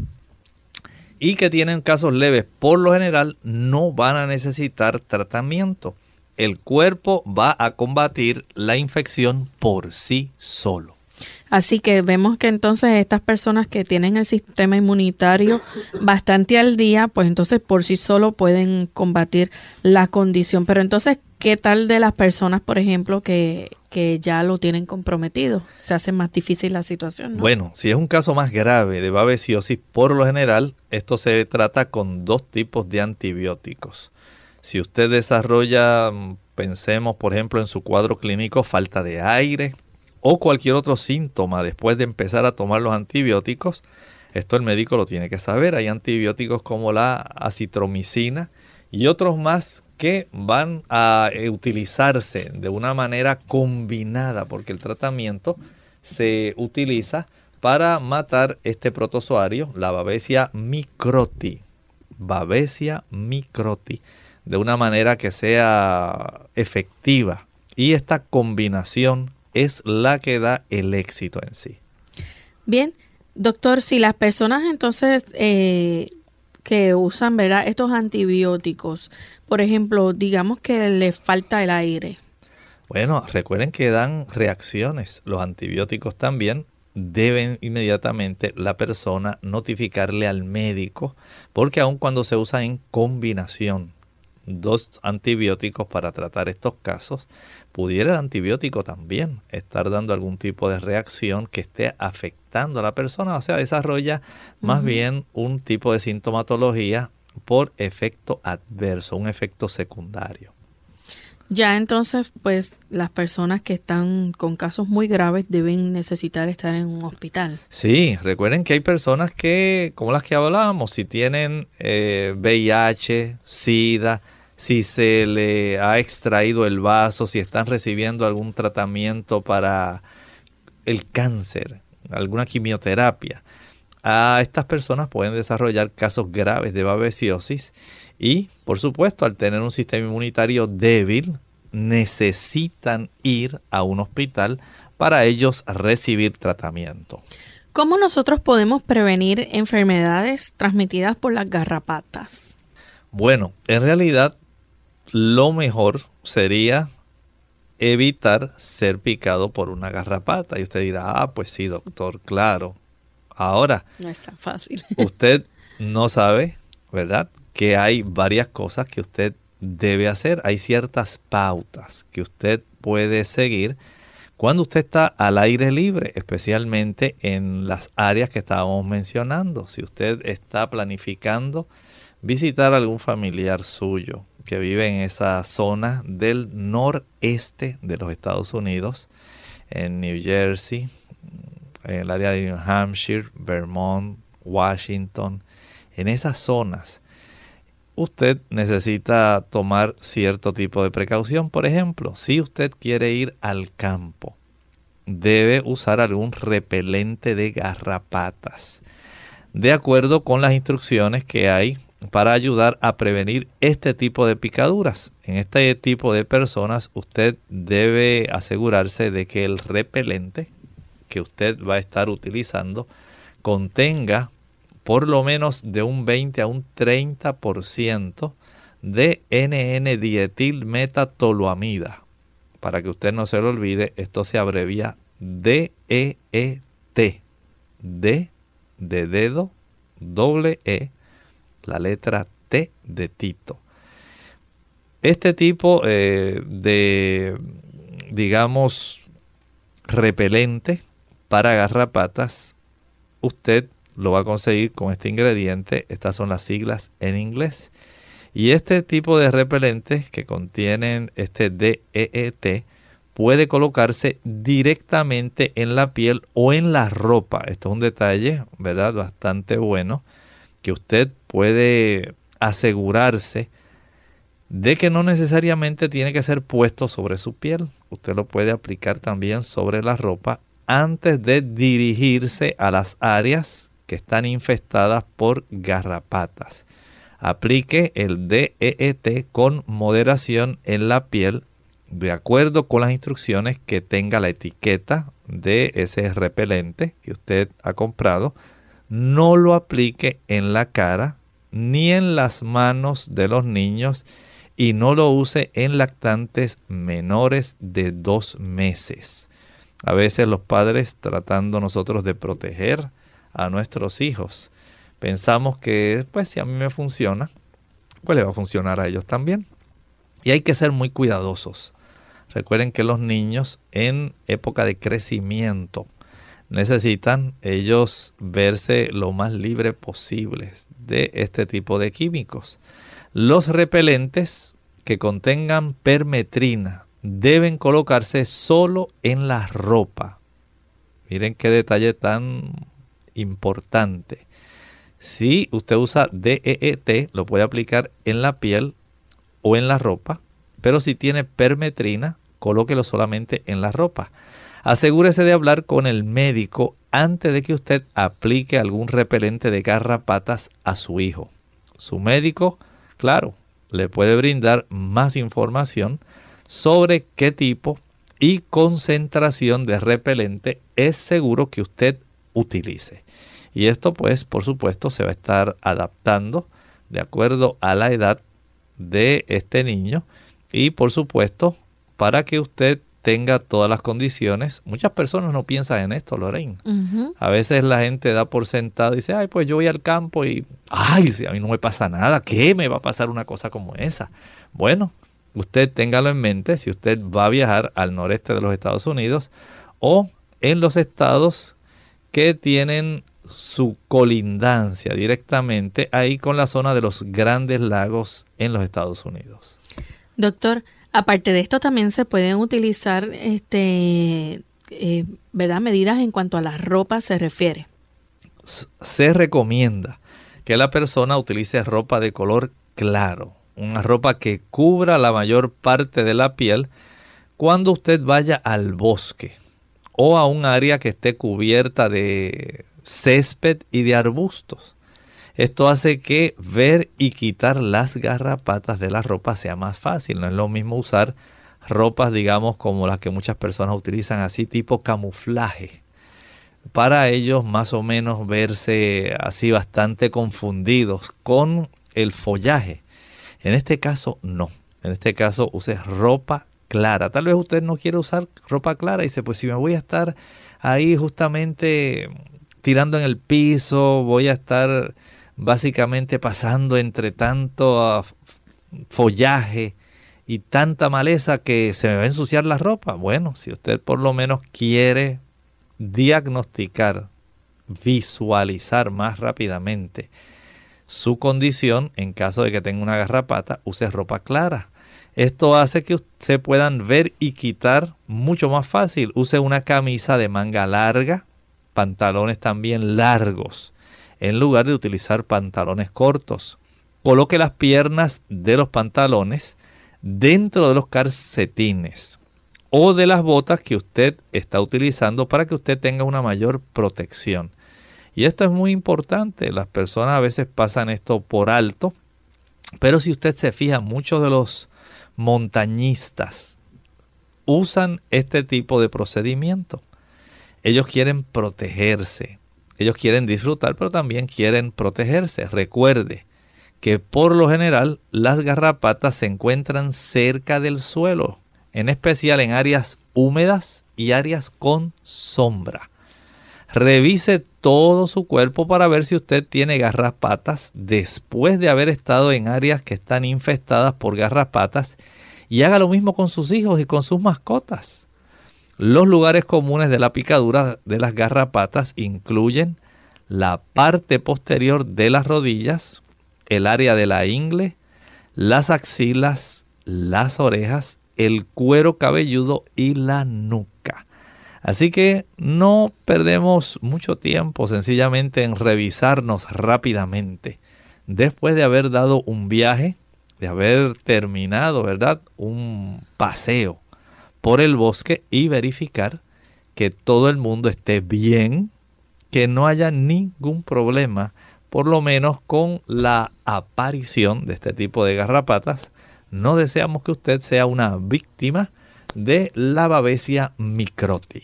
y que tienen casos leves, por lo general no van a necesitar tratamiento. El cuerpo va a combatir la infección por sí solo. Así que vemos que entonces estas personas que tienen el sistema inmunitario bastante al día, pues entonces por sí solo pueden combatir la condición. Pero entonces, ¿qué tal de las personas, por ejemplo, que, que ya lo tienen comprometido? Se hace más difícil la situación, ¿no? Bueno, si es un caso más grave de babesiosis, por lo general, esto se trata con dos tipos de antibióticos. Si usted desarrolla, pensemos, por ejemplo, en su cuadro clínico, falta de aire o cualquier otro síntoma después de empezar a tomar los antibióticos, esto el médico lo tiene que saber. Hay antibióticos como la acitromicina y otros más que van a utilizarse de una manera combinada, porque el tratamiento se utiliza para matar este protozoario, la Babesia microti, Babesia microti, de una manera que sea efectiva. Y esta combinación es la que da el éxito en sí. Bien, doctor, si las personas entonces eh, que usan, ¿verdad?, estos antibióticos, por ejemplo, digamos que les falta el aire. Bueno, recuerden que dan reacciones. Los antibióticos también deben inmediatamente la persona notificarle al médico, porque aun cuando se usan en combinación dos antibióticos para tratar estos casos, pudiera el antibiótico también estar dando algún tipo de reacción que esté afectando a la persona, o sea, desarrolla más uh-huh. bien un tipo de sintomatología por efecto adverso, un efecto secundario. Ya entonces, pues, las personas que están con casos muy graves deben necesitar estar en un hospital. Sí, recuerden que hay personas que, como las que hablábamos, si tienen eh, V I H, SIDA, si se le ha extraído el vaso, si están recibiendo algún tratamiento para el cáncer, alguna quimioterapia, a estas personas pueden desarrollar casos graves de babesiosis y, por supuesto, al tener un sistema inmunitario débil, necesitan ir a un hospital para ellos recibir tratamiento. ¿Cómo nosotros podemos prevenir enfermedades transmitidas por las garrapatas? Bueno, en realidad, lo mejor sería evitar ser picado por una garrapata. Y usted dirá, ah, pues sí, doctor, claro. Ahora, no es tan fácil. Usted no sabe, ¿verdad?, que hay varias cosas que usted debe hacer. Hay ciertas pautas que usted puede seguir cuando usted está al aire libre, especialmente en las áreas que estábamos mencionando. Si usted está planificando visitar a algún familiar suyo que vive en esa zona del noreste de los Estados Unidos, en New Jersey, en el área de New Hampshire, Vermont, Washington, en esas zonas, usted necesita tomar cierto tipo de precaución. Por ejemplo, si usted quiere ir al campo, debe usar algún repelente de garrapatas, de acuerdo con las instrucciones que hay para ayudar a prevenir este tipo de picaduras. En este tipo de personas, usted debe asegurarse de que el repelente que usted va a estar utilizando contenga por lo menos de un veinte a un treinta por ciento de N N-dietilmetatoluamida. Para que usted no se lo olvide, esto se abrevia D E E T. D de dedo, doble E, la letra T de Tito. Este tipo eh, de, digamos, repelente para garrapatas, usted lo va a conseguir con este ingrediente. Estas son las siglas en inglés. Y este tipo de repelentes que contienen este D E E T puede colocarse directamente en la piel o en la ropa. Esto es un detalle, ¿verdad?, bastante bueno, que usted puede asegurarse de que no necesariamente tiene que ser puesto sobre su piel. Usted lo puede aplicar también sobre la ropa antes de dirigirse a las áreas que están infestadas por garrapatas. Aplique el D E E T con moderación en la piel, de acuerdo con las instrucciones que tenga la etiqueta de ese repelente que usted ha comprado. No lo aplique en la cara ni en las manos de los niños y no lo use en lactantes menores de dos meses. A veces los padres, tratando nosotros de proteger a nuestros hijos, pensamos que pues si a mí me funciona, pues le va a funcionar a ellos también. Y hay que ser muy cuidadosos. Recuerden que los niños en época de crecimiento necesitan ellos verse lo más libre posible de este tipo de químicos. Los repelentes que contengan permetrina deben colocarse solo en la ropa. Miren qué detalle tan importante. Si usted usa D E E T, lo puede aplicar en la piel o en la ropa, pero si tiene permetrina, colóquelo solamente en la ropa. Asegúrese de hablar con el médico antes de que usted aplique algún repelente de garrapatas a su hijo. Su médico, claro, le puede brindar más información sobre qué tipo y concentración de repelente es seguro que usted utilice. Y esto pues por supuesto se va a estar adaptando de acuerdo a la edad de este niño y por supuesto para que usted tenga todas las condiciones. Muchas personas no piensan en esto, Lorraine. Uh-huh. A veces la gente da por sentado y dice, ay, pues yo voy al campo y, ay, si a mí no me pasa nada, ¿qué me va a pasar una cosa como esa? Bueno, usted téngalo en mente si usted va a viajar al noreste de los Estados Unidos o en los estados que tienen su colindancia directamente ahí con la zona de los Grandes Lagos en los Estados Unidos. Doctor, aparte de esto también se pueden utilizar este, eh, ¿verdad? medidas en cuanto a la ropa se refiere. Se recomienda que la persona utilice ropa de color claro, una ropa que cubra la mayor parte de la piel cuando usted vaya al bosque o a un área que esté cubierta de césped y de arbustos. Esto hace que ver y quitar las garrapatas de la ropa sea más fácil. No es lo mismo usar ropas, digamos, como las que muchas personas utilizan, así tipo camuflaje. Para ellos más o menos verse así bastante confundidos con el follaje. En este caso no. En este caso use ropa clara. Tal vez usted no quiere usar ropa clara y dice, pues si me voy a estar ahí justamente tirando en el piso, voy a estar básicamente pasando entre tanto follaje y tanta maleza que se me va a ensuciar la ropa. Bueno, si usted por lo menos quiere diagnosticar, visualizar más rápidamente su condición, en caso de que tenga una garrapata, use ropa clara. Esto hace que se puedan ver y quitar mucho más fácil. Use una camisa de manga larga, pantalones también largos, en lugar de utilizar pantalones cortos. Coloque las piernas de los pantalones dentro de los calcetines o de las botas que usted está utilizando para que usted tenga una mayor protección. Y esto es muy importante. Las personas a veces pasan esto por alto, pero si usted se fija, muchos de los montañistas usan este tipo de procedimiento. Ellos quieren protegerse. Ellos quieren disfrutar, pero también quieren protegerse. Recuerde que por lo general las garrapatas se encuentran cerca del suelo, en especial en áreas húmedas y áreas con sombra. Revise todo su cuerpo para ver si usted tiene garrapatas después de haber estado en áreas que están infestadas por garrapatas y haga lo mismo con sus hijos y con sus mascotas. Los lugares comunes de la picadura de las garrapatas incluyen la parte posterior de las rodillas, el área de la ingle, las axilas, las orejas, el cuero cabelludo y la nuca. Así que no perdemos mucho tiempo sencillamente en revisarnos rápidamente. Después de haber dado un viaje, de haber terminado, ¿verdad?, un paseo por el bosque y verificar que todo el mundo esté bien, que no haya ningún problema, por lo menos con la aparición de este tipo de garrapatas. No deseamos que usted sea una víctima de la Babesia microti.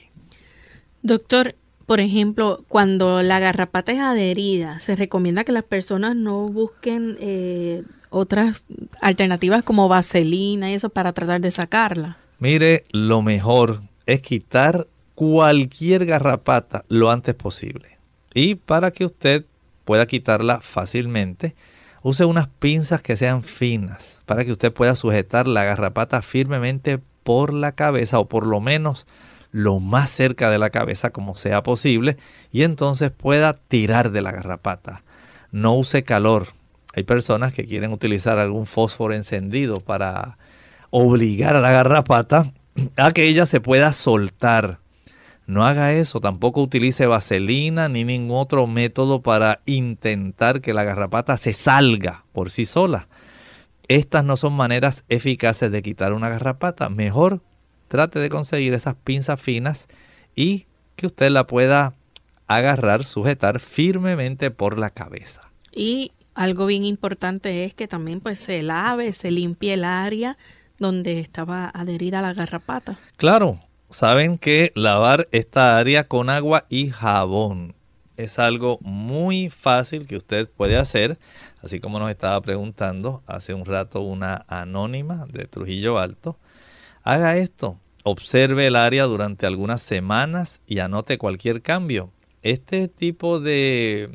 Doctor, por ejemplo, cuando la garrapata es adherida, se recomienda que las personas no busquen eh, otras alternativas como vaselina y eso para tratar de sacarla. Mire, lo mejor es quitar cualquier garrapata lo antes posible. Y para que usted pueda quitarla fácilmente, use unas pinzas que sean finas para que usted pueda sujetar la garrapata firmemente por la cabeza, o por lo menos lo más cerca de la cabeza como sea posible, y entonces pueda tirar de la garrapata. No use calor. Hay personas que quieren utilizar algún fósforo encendido para obligar a la garrapata a que ella se pueda soltar. No haga eso. Tampoco utilice vaselina ni ningún otro método para intentar que la garrapata se salga por sí sola. Estas no son maneras eficaces de quitar una garrapata. Mejor trate de conseguir esas pinzas finas y que usted la pueda agarrar, sujetar firmemente por la cabeza. Y algo bien importante es que también pues se lave, se limpie el área donde estaba adherida la garrapata. Claro, saben que lavar esta área con agua y jabón es algo muy fácil que usted puede hacer, así como nos estaba preguntando hace un rato una anónima de Trujillo Alto. Haga esto, observe el área durante algunas semanas y anote cualquier cambio. Este tipo de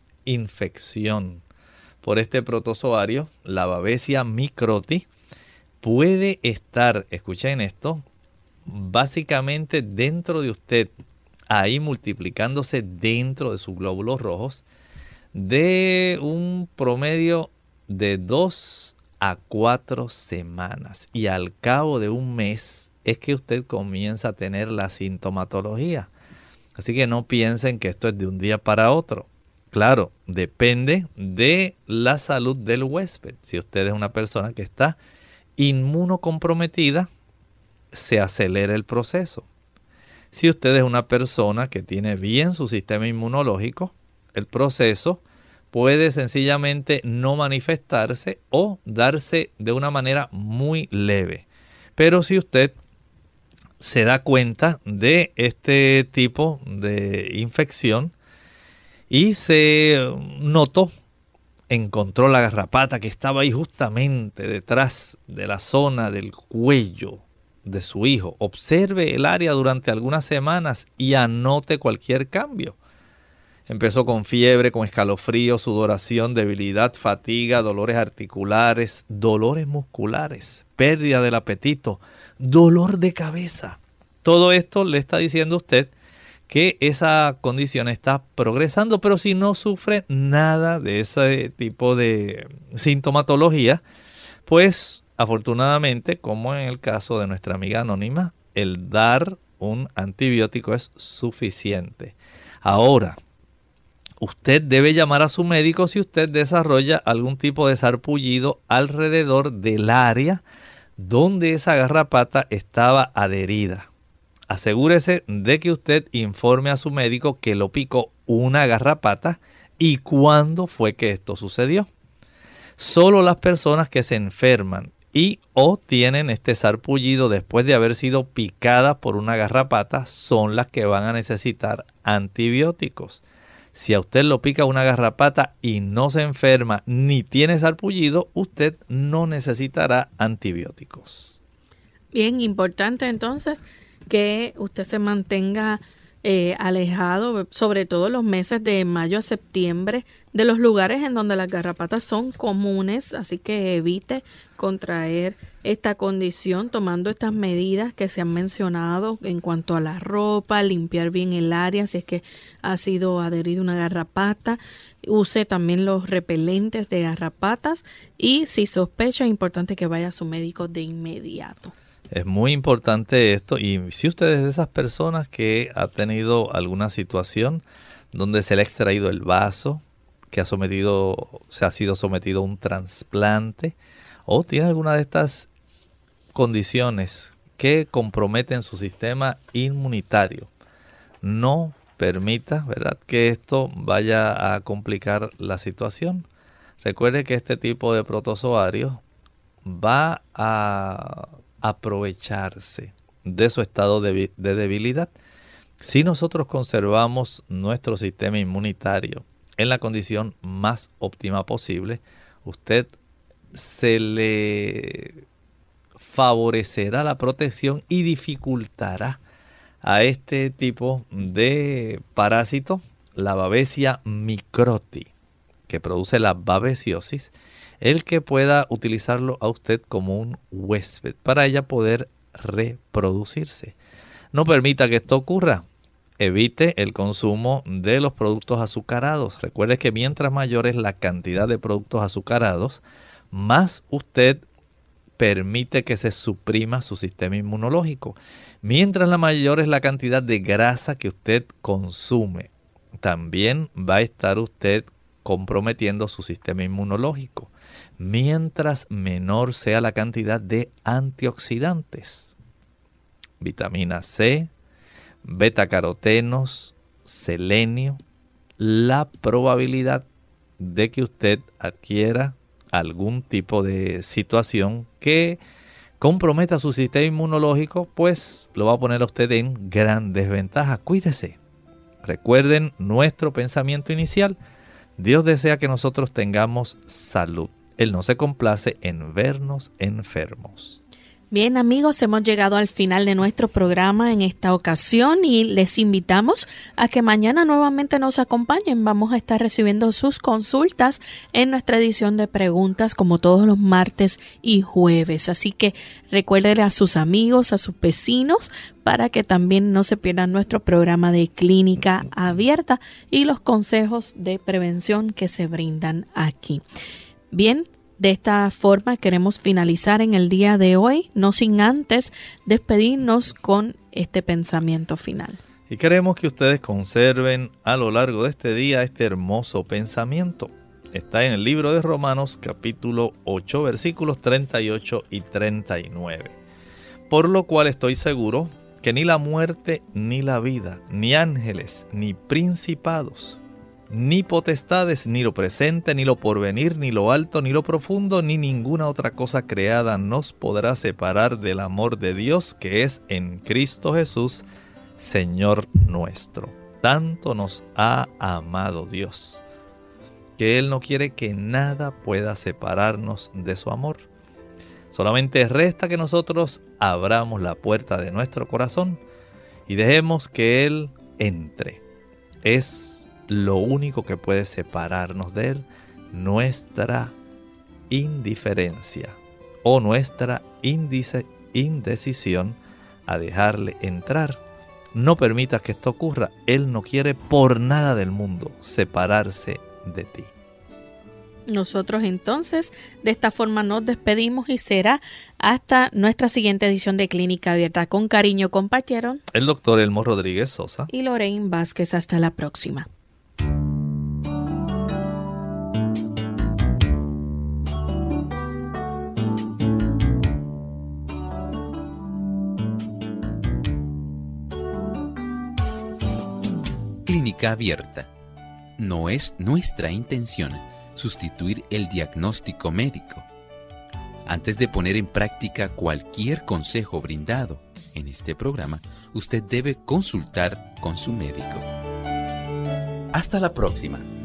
infección por este protozoario, la Babesia microti, puede estar, escuchen esto, básicamente dentro de usted, ahí multiplicándose dentro de sus glóbulos rojos, de un promedio de dos a cuatro semanas. Y al cabo de un mes es que usted comienza a tener la sintomatología. Así que no piensen que esto es de un día para otro. Claro, depende de la salud del huésped. Si usted es una persona que está inmunocomprometida, se acelera el proceso. Si usted es una persona que tiene bien su sistema inmunológico, el proceso puede sencillamente no manifestarse o darse de una manera muy leve. Pero si usted se da cuenta de este tipo de infección y se notó, encontró la garrapata que estaba ahí justamente detrás de la zona del cuello de su hijo, observe el área durante algunas semanas y anote cualquier cambio. Empezó con fiebre, con escalofrío, sudoración, debilidad, fatiga, dolores articulares, dolores musculares, pérdida del apetito, dolor de cabeza. Todo esto le está diciendo a usted que esa condición está progresando, pero si no sufre nada de ese tipo de sintomatología, pues afortunadamente, como en el caso de nuestra amiga anónima, el dar un antibiótico es suficiente. Ahora, usted debe llamar a su médico si usted desarrolla algún tipo de sarpullido alrededor del área donde esa garrapata estaba adherida. Asegúrese de que usted informe a su médico que lo picó una garrapata y cuándo fue que esto sucedió. Solo las personas que se enferman y o tienen este sarpullido después de haber sido picadas por una garrapata son las que van a necesitar antibióticos. Si a usted lo pica una garrapata y no se enferma ni tiene sarpullido, usted no necesitará antibióticos. Bien, importante entonces que usted se mantenga eh, alejado, sobre todo los meses de mayo a septiembre, de los lugares en donde las garrapatas son comunes, así que evite contraer esta condición tomando estas medidas que se han mencionado en cuanto a la ropa, limpiar bien el área si es que ha sido adherida una garrapata, use también los repelentes de garrapatas y si sospecha es importante que vaya a su médico de inmediato. Es muy importante esto, y si usted es de esas personas que ha tenido alguna situación donde se le ha extraído el vaso, que ha sometido, se ha sido sometido a un trasplante, o tiene alguna de estas condiciones que comprometen su sistema inmunitario, no permita, ¿verdad?, que esto vaya a complicar la situación. Recuerde que este tipo de protozoarios va a aprovecharse de su estado de, de debilidad. Si nosotros conservamos nuestro sistema inmunitario en la condición más óptima posible, usted se le favorecerá la protección y dificultará a este tipo de parásito, la Babesia microti, que produce la babesiosis, el que pueda utilizarlo a usted como un huésped para ella poder reproducirse. No permita que esto ocurra. Evite el consumo de los productos azucarados. Recuerde que mientras mayor es la cantidad de productos azucarados, más usted permite que se suprima su sistema inmunológico. Mientras la mayor es la cantidad de grasa que usted consume, también va a estar usted comprometiendo su sistema inmunológico. Mientras menor sea la cantidad de antioxidantes, vitamina C, betacarotenos, selenio, la probabilidad de que usted adquiera algún tipo de situación que comprometa su sistema inmunológico, pues lo va a poner a usted en gran desventaja. Cuídese. Recuerden nuestro pensamiento inicial. Dios desea que nosotros tengamos salud. Él no se complace en vernos enfermos. Bien, amigos, hemos llegado al final de nuestro programa en esta ocasión y les invitamos a que mañana nuevamente nos acompañen. Vamos a estar recibiendo sus consultas en nuestra edición de preguntas como todos los martes y jueves. Así que recuérdenle a sus amigos, a sus vecinos, para que también no se pierdan nuestro programa de Clínica Abierta y los consejos de prevención que se brindan aquí. Bien, de esta forma queremos finalizar en el día de hoy, no sin antes despedirnos con este pensamiento final. Y queremos que ustedes conserven a lo largo de este día este hermoso pensamiento. Está en el libro de Romanos capítulo ocho, versículos treinta y ocho y treinta y nueve. Por lo cual estoy seguro que ni la muerte, ni la vida, ni ángeles, ni principados, ni potestades, ni lo presente, ni lo porvenir, ni lo alto, ni lo profundo, ni ninguna otra cosa creada nos podrá separar del amor de Dios que es en Cristo Jesús, Señor nuestro. Tanto nos ha amado Dios, que Él no quiere que nada pueda separarnos de su amor. Solamente resta que nosotros abramos la puerta de nuestro corazón y dejemos que Él entre. Es lo único que puede separarnos de Él, nuestra indiferencia o nuestra indecisión a dejarle entrar. No permitas que esto ocurra. Él no quiere por nada del mundo separarse de ti. Nosotros entonces de esta forma nos despedimos y será hasta nuestra siguiente edición de Clínica Abierta. Con cariño compartieron el doctor Elmo Rodríguez Sosa y Lorraine Vázquez. Hasta la próxima. Clínica Abierta. No es nuestra intención sustituir el diagnóstico médico. Antes de poner en práctica cualquier consejo brindado en este programa, usted debe consultar con su médico. Hasta la próxima.